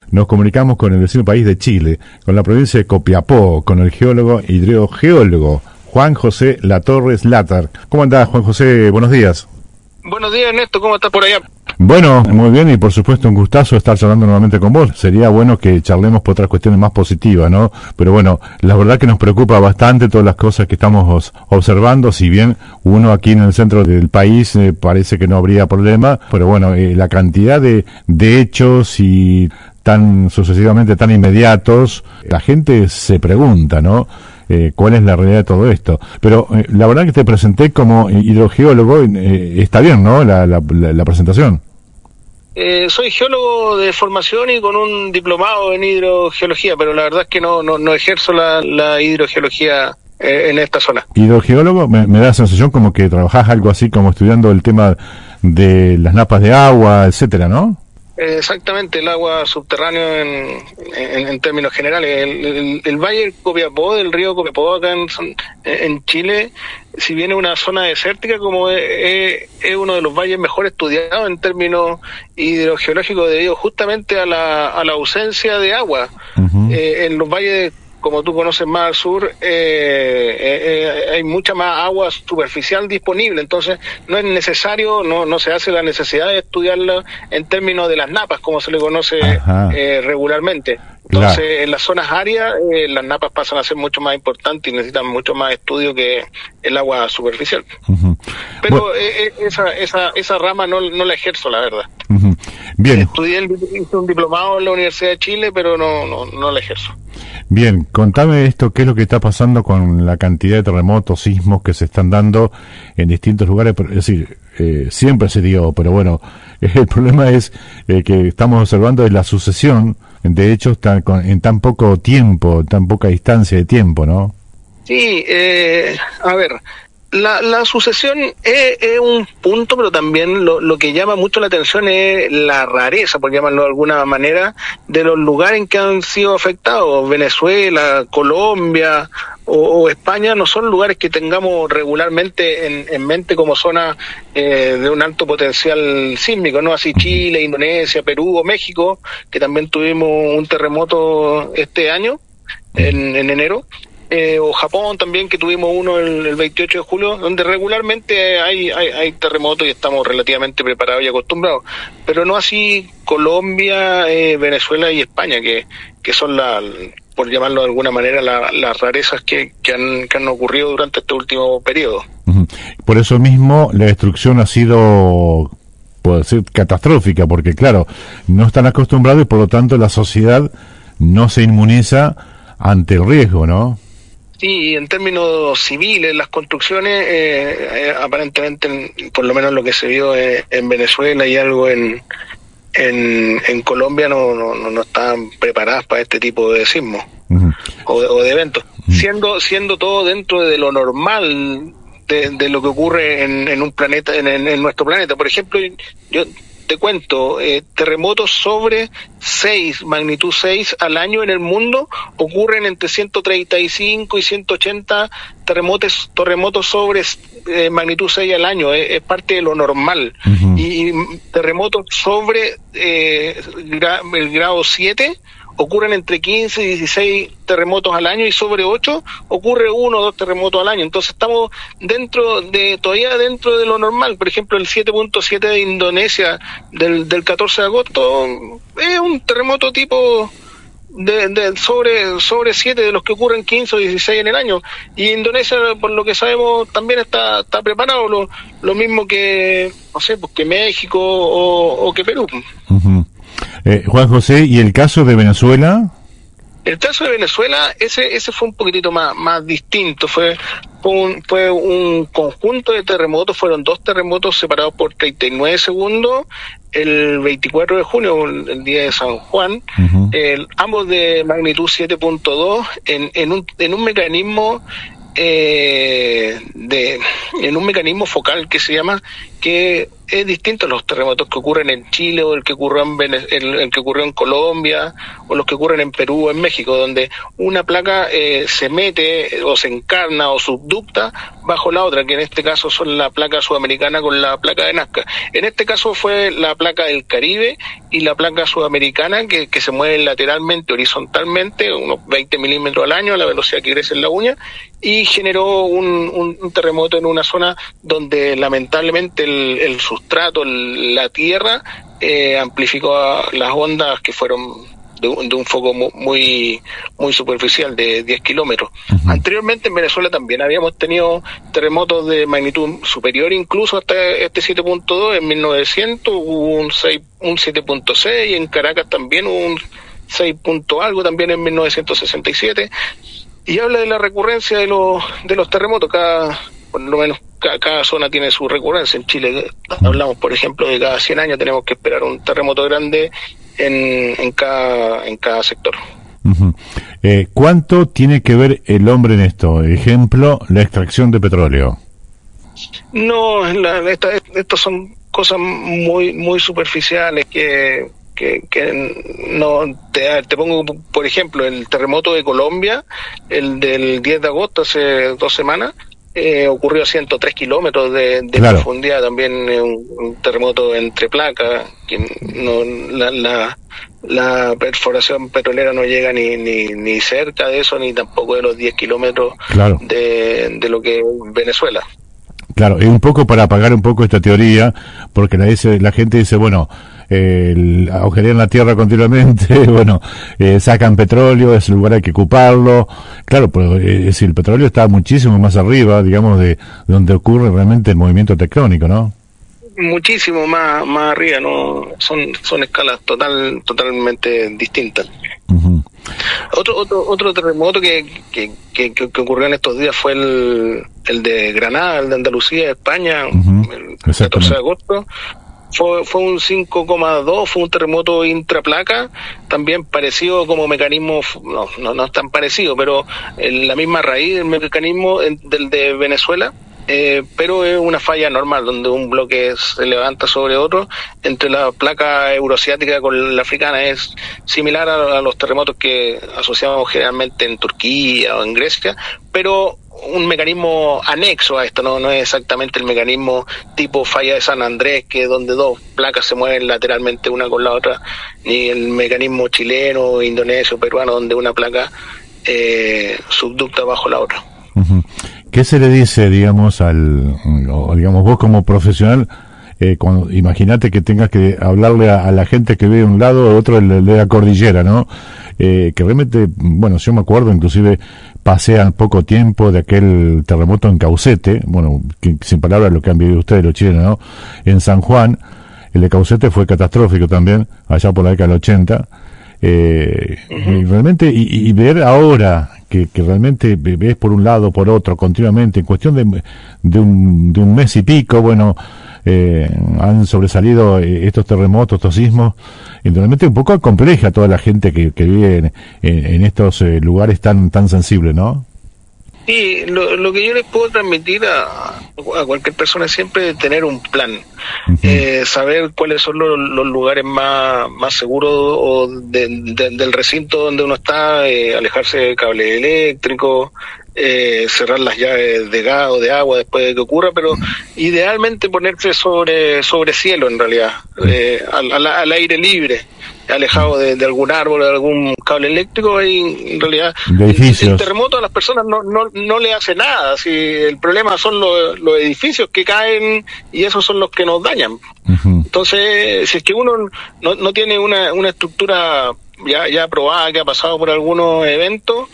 nos comunicamos con el vecino país de Chile, con la provincia de Copiapó, con el geólogo e hidrogeólogo Juan José Latorre Slater. ¿Cómo andás, Juan José? Buenos días. Buenos días, Ernesto, ¿cómo estás por allá? Bueno, muy bien, y por supuesto un gustazo estar charlando nuevamente con vos. Sería bueno que charlemos por otras cuestiones más positivas, ¿no? Pero bueno, la verdad que nos preocupa bastante todas las cosas que estamos observando, si bien uno aquí en el centro del país parece que no habría problema, pero bueno, la cantidad de hechos y tan sucesivamente tan inmediatos, la gente se pregunta, ¿no? ¿Cuál es la realidad de todo esto? Pero la verdad que te presenté como hidrogeólogo, está bien, ¿no? La presentación. Soy geólogo de formación y con un diplomado en hidrogeología, pero la verdad es que no ejerzo la hidrogeología en esta zona. Hidrogeólogo, me da la sensación como que trabajás algo así como estudiando el tema de las napas de agua, etcétera, ¿no? Exactamente, el agua subterráneo en términos generales. El valle Copiapó, del río Copiapó acá en Chile, si bien es una zona desértica, como es uno de los valles mejor estudiados en términos hidrogeológicos debido justamente a la ausencia de agua. Uh-huh. En los valles, como tú conoces más al sur, hay mucha más agua superficial disponible, entonces no es necesario, no se hace la necesidad de estudiarla en términos de las napas, como se le conoce regularmente. Entonces, claro, en las zonas áridas, las napas pasan a ser mucho más importantes y necesitan mucho más estudio que el agua superficial. Uh-huh. Pero bueno, esa rama no la ejerzo, la verdad. Uh-huh. Bien. Hice un diplomado en la Universidad de Chile, pero no la ejerzo. Bien, contame esto, ¿qué es lo que está pasando con la cantidad de terremotos, sismos que se están dando en distintos lugares? Es decir, siempre se dio, pero bueno, el problema es que estamos observando la sucesión de hechos en tan poco tiempo, tan poca distancia de tiempo, ¿no? Sí, a ver, la sucesión es un punto, pero también lo que llama mucho la atención es la rareza, por llamarlo de alguna manera, de los lugares en que han sido afectados. Venezuela, Colombia o España no son lugares que tengamos regularmente en mente como zona de un alto potencial sísmico, ¿no? Así Chile, Indonesia, Perú o México, que también tuvimos un terremoto este año, en enero. O Japón también, que tuvimos uno el 28 de julio, donde regularmente hay terremotos y estamos relativamente preparados y acostumbrados, pero no así Colombia, Venezuela y España, que son por llamarlo de alguna manera, las rarezas que han ocurrido durante este último periodo. Por eso mismo la destrucción ha sido, puedo decir, catastrófica, porque claro, no están acostumbrados y por lo tanto la sociedad no se inmuniza ante el riesgo, ¿no? Sí, en términos civiles, las construcciones, aparentemente, por lo menos lo que se vio en Venezuela y algo en Colombia, no estaban preparadas para este tipo de sismos. Uh-huh. o de eventos. Uh-huh. Siendo todo dentro de lo normal de lo que ocurre en un planeta, en nuestro planeta. Por ejemplo, yo te cuento, terremotos sobre magnitud 6 al año en el mundo ocurren entre 135 y 180 terremotos sobre magnitud 6 al año, es parte de lo normal. Uh-huh. Y terremotos sobre el grado 7 ocurren entre 15 y 16 terremotos al año, y sobre 8 ocurre 1 o 2 terremotos al año. Entonces estamos todavía dentro de lo normal. Por ejemplo, el 7.7 de Indonesia del 14 de agosto es un terremoto tipo sobre 7 de los que ocurren 15 o 16 en el año. Y Indonesia, por lo que sabemos, también está preparado, lo mismo que, no sé, pues que México o que Perú. Uh-huh. Juan José, ¿y el caso de Venezuela? El caso de Venezuela, ese fue un poquitito más distinto. Fue un conjunto de terremotos, fueron 2 terremotos separados por 39 segundos, el 24 de junio, el día de San Juan, uh-huh, ambos de magnitud 7.2, en un mecanismo focal que se llama, que es distinto a los terremotos que ocurren en Chile o el que ocurrió el que ocurrió en Colombia o los que ocurren en Perú o en México, donde una placa se mete o se encarna o subducta bajo la otra, que en este caso son la placa sudamericana con la placa de Nazca. En este caso fue la placa del Caribe y la placa sudamericana que se mueve lateralmente, horizontalmente, unos 20 milímetros al año a la velocidad que crece en la uña, y generó un terremoto en una zona donde lamentablemente el sustrato, la tierra, amplificó las ondas que fueron de un foco muy superficial de 10 kilómetros. Uh-huh. Anteriormente en Venezuela también habíamos tenido terremotos de magnitud superior, incluso hasta este 7.2 en 1900, hubo un 7.6, y en Caracas también hubo un 6 algo también en 1967, y habla de la recurrencia de los terremotos. Por lo menos cada zona tiene su recurrencia. En Chile hablamos, por ejemplo, de cada 100 años tenemos que esperar un terremoto grande en cada sector. Uh-huh. ¿Cuánto tiene que ver el hombre en esto? Ejemplo, la extracción de petróleo. No, estas son cosas muy superficiales que no te pongo, por ejemplo, el terremoto de Colombia, el del 10 de agosto, hace 2 semanas, ocurrió a 103 kilómetros de claro, profundidad, también un terremoto entre placas, que la perforación petrolera no llega ni cerca de eso, ni tampoco de los 10 kilómetros claro, de lo que es Venezuela. Claro, es un poco para apagar un poco esta teoría, porque la gente dice, bueno, agujerean la tierra continuamente, bueno, sacan petróleo, ese lugar hay que ocuparlo. Claro, pero si el petróleo está muchísimo más arriba, digamos, de donde ocurre realmente el movimiento tectónico, ¿no? Muchísimo más arriba, ¿no? Son escalas totalmente distintas. Uh-huh. Otro terremoto que ocurrió en estos días fue el de Granada, el de Andalucía, España, uh-huh, el 14 de agosto. Fue un 5,2, fue un terremoto intraplaca, también parecido como mecanismo, no es tan parecido, pero la misma raíz del mecanismo del de Venezuela, pero es una falla normal, donde un bloque se levanta sobre otro. Entre la placa euroasiática con la africana es similar a los terremotos que asociamos generalmente en Turquía o en Grecia, pero un mecanismo anexo a esto, no es exactamente el mecanismo tipo falla de San Andrés, que es donde 2 placas se mueven lateralmente una con la otra, ni el mecanismo chileno, indonesio, peruano, donde una placa subducta bajo la otra. Uh-huh. ¿Qué se le dice, digamos, digamos vos como profesional, imagínate que tengas que hablarle a la gente que ve un lado o otro de la cordillera, ¿no? Que realmente, bueno, yo me acuerdo, inclusive pasé al poco tiempo de aquel terremoto en Caucete, bueno, que, sin palabras lo que han vivido ustedes los chilenos, ¿no? En San Juan, el de Caucete fue catastrófico también, allá por la década del 80, y realmente, y ver ahora que realmente ves por un lado, por otro, continuamente, en cuestión de un mes y pico, bueno, han sobresalido estos terremotos, estos sismos, y realmente un poco compleja toda la gente que vive en estos lugares tan sensibles, ¿no? Sí, lo que yo les puedo transmitir a cualquier persona es siempre tener un plan, uh-huh, saber cuáles son los lugares más seguros o del recinto donde uno está, alejarse de cable eléctrico, cerrar las llaves de gas o de agua después de que ocurra, pero idealmente ponerse sobre cielo, en realidad, al aire libre, alejado de algún árbol, de algún cable eléctrico. Y en realidad el terremoto a las personas no le hace nada. Si el problema son los edificios que caen, y esos son los que nos dañan. Uh-huh. Entonces, si es que uno no tiene una estructura ya probada, que ha pasado por algunos eventos,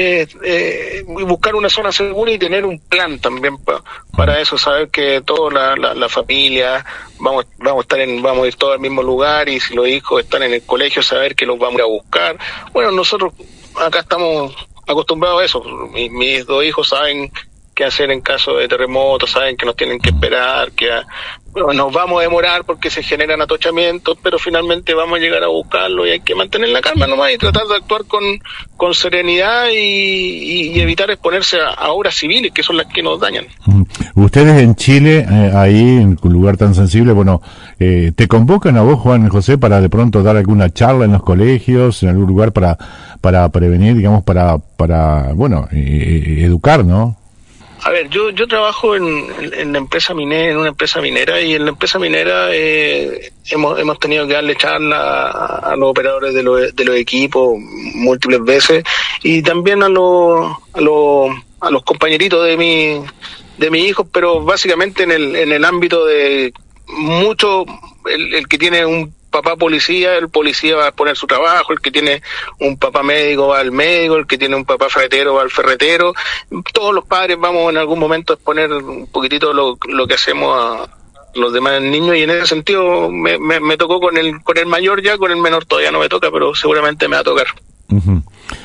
buscar una zona segura y tener un plan también para eso, saber que toda la familia vamos a ir todos al mismo lugar, y si los hijos están en el colegio, saber que los vamos a ir a buscar. Bueno, nosotros acá estamos acostumbrados a eso. Mis 2 hijos saben qué hacer en caso de terremotos, saben que nos tienen que esperar, que bueno, nos vamos a demorar porque se generan atochamientos, pero finalmente vamos a llegar a buscarlo y hay que mantener la calma nomás y tratar de actuar con serenidad y evitar exponerse a obras civiles que son las que nos dañan. Ustedes en Chile, ahí en un lugar tan sensible, bueno, ¿te convocan a vos, Juan José, para de pronto dar alguna charla en los colegios, en algún lugar para prevenir, digamos, para bueno, educar, ¿no? A ver, yo trabajo en la empresa minera, en una empresa minera, y en la empresa minera hemos tenido que darle charla a los operadores de los equipos múltiples veces, y también a los compañeritos de mi hijo, pero básicamente en el ámbito de mucho, el que tiene un papá policía, el policía va a poner su trabajo, el que tiene un papá médico va al médico, el que tiene un papá ferretero va al ferretero. Todos los padres vamos en algún momento a exponer un poquitito lo que hacemos a los demás niños, y en ese sentido me tocó con el mayor ya, con el menor todavía no me toca, pero seguramente me va a tocar. Uh-huh.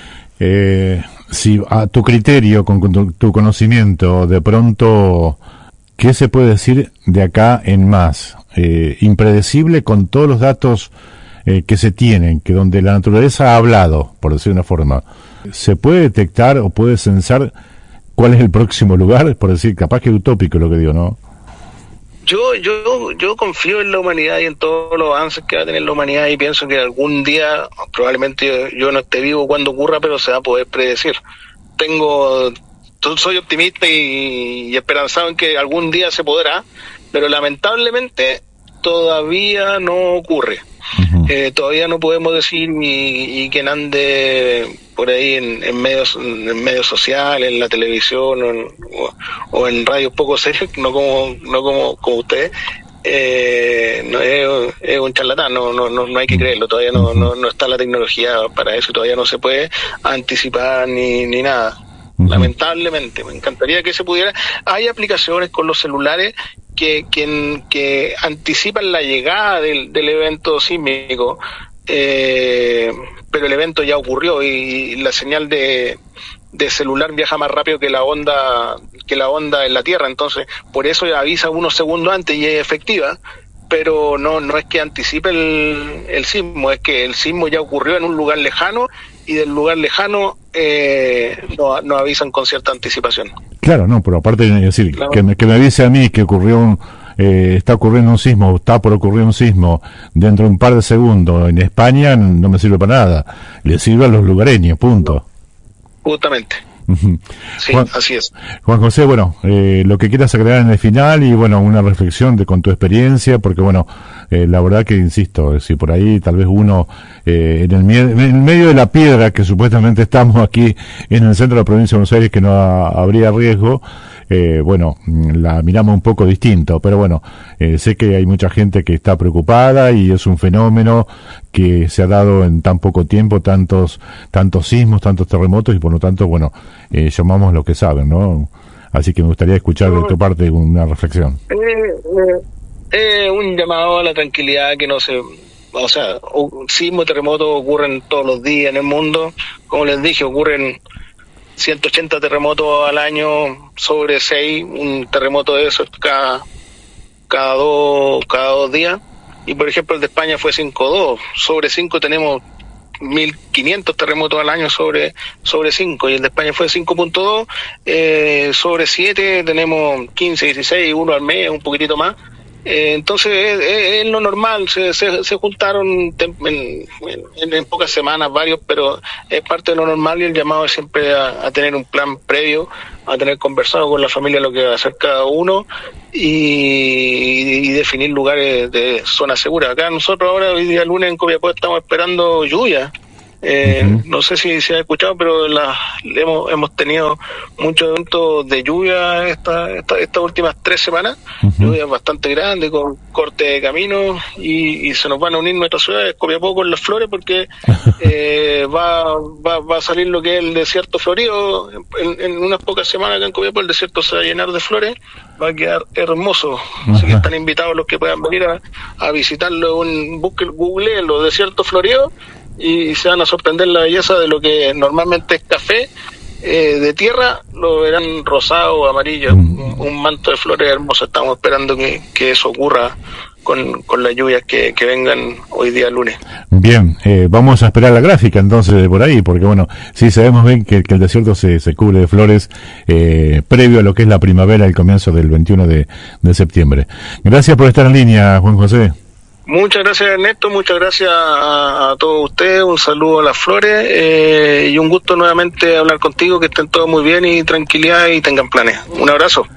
Si a tu criterio, con tu conocimiento, de pronto, ¿qué se puede decir de acá en más? Impredecible con todos los datos que se tienen, que donde la naturaleza ha hablado, por decir de una forma, ¿se puede detectar o puede censar cuál es el próximo lugar? Por decir, capaz que es utópico lo que digo, ¿no? Yo confío en la humanidad y en todos los avances que va a tener la humanidad, y pienso que algún día, probablemente yo no esté vivo cuando ocurra, pero se va a poder predecir. Soy optimista y esperanzado en que algún día se podrá, pero lamentablemente todavía no ocurre. Uh-huh. Todavía no podemos decir y quien ande por ahí en medios sociales, en la televisión o en radios poco serios, no como usted, no es un charlatán, no hay que creerlo, todavía no está la tecnología para eso, todavía no se puede anticipar ni nada. Uh-huh. Lamentablemente, me encantaría que se pudiera. Hay aplicaciones con los celulares que anticipan la llegada del evento sísmico, pero el evento ya ocurrió y la señal de celular viaja más rápido que la onda en la Tierra, entonces por eso avisa unos segundos antes y es efectiva, pero no es que anticipe el sismo, es que el sismo ya ocurrió en un lugar lejano y del lugar lejano nos avisan con cierta anticipación. Claro, no, pero aparte de decir, claro, que me avise a mí que está ocurriendo un sismo, está por ocurrir un sismo dentro de un par de segundos en España, no me sirve para nada, le sirve a los lugareños, punto. Justamente. Sí, Juan, así es. Juan José, bueno, lo que quieras agregar en el final y bueno, una reflexión con tu experiencia, porque bueno, la verdad que insisto, si por ahí tal vez uno en el medio de la piedra que supuestamente estamos aquí en el centro de la provincia de Buenos Aires, que no habría riesgo, bueno, la miramos un poco distinto, pero bueno, sé que hay mucha gente que está preocupada y es un fenómeno que se ha dado en tan poco tiempo, tantos sismos, tantos terremotos, y por lo tanto, bueno, llamamos lo que saben, ¿no? Así que me gustaría escuchar de tu parte una reflexión. Un llamado a la tranquilidad, que no se... O sea, sismos y terremotos ocurren todos los días en el mundo. Como les dije, ocurren 180 terremotos al año, sobre 6, un terremoto de esos cada dos días. Y por ejemplo el de España fue 5.2, sobre 5 tenemos 1.500 terremotos al año sobre 5, y el de España fue 5.2, sobre 7 tenemos 15, 16, uno al mes, un poquitito más. Entonces es lo normal, se juntaron en pocas semanas varios, pero es parte de lo normal, y el llamado es siempre a tener un plan previo, a tener conversado con la familia lo que va a hacer cada uno y definir lugares de zona segura. Acá nosotros ahora, hoy día lunes en Copiapó, estamos esperando lluvia. No sé si se ha escuchado, pero hemos tenido muchos eventos de lluvia estas últimas 3 semanas, lluvias bastante grandes, con corte de camino, y se nos van a unir nuestras ciudades, Copiapó con Las Flores, porque va a salir lo que es el desierto florido. En unas pocas semanas acá en Copiapó el desierto se va a llenar de flores, va a quedar hermoso. Así que están invitados los que puedan venir a visitarlo, googleen los desiertos floridos, y se van a sorprender la belleza de lo que normalmente es café, de tierra lo verán rosado o amarillo, un manto de flores hermoso. Estamos esperando que eso ocurra con las lluvias que vengan hoy día lunes. Bien, vamos a esperar la gráfica entonces por ahí, porque bueno, sí sabemos bien que el desierto se cubre de flores previo a lo que es la primavera, el comienzo del 21 de septiembre. Gracias por estar en línea, Juan José. Muchas gracias, Ernesto, muchas gracias a todos ustedes, un saludo a las flores y un gusto nuevamente hablar contigo, que estén todos muy bien y tranquilidad y tengan planes. Un abrazo.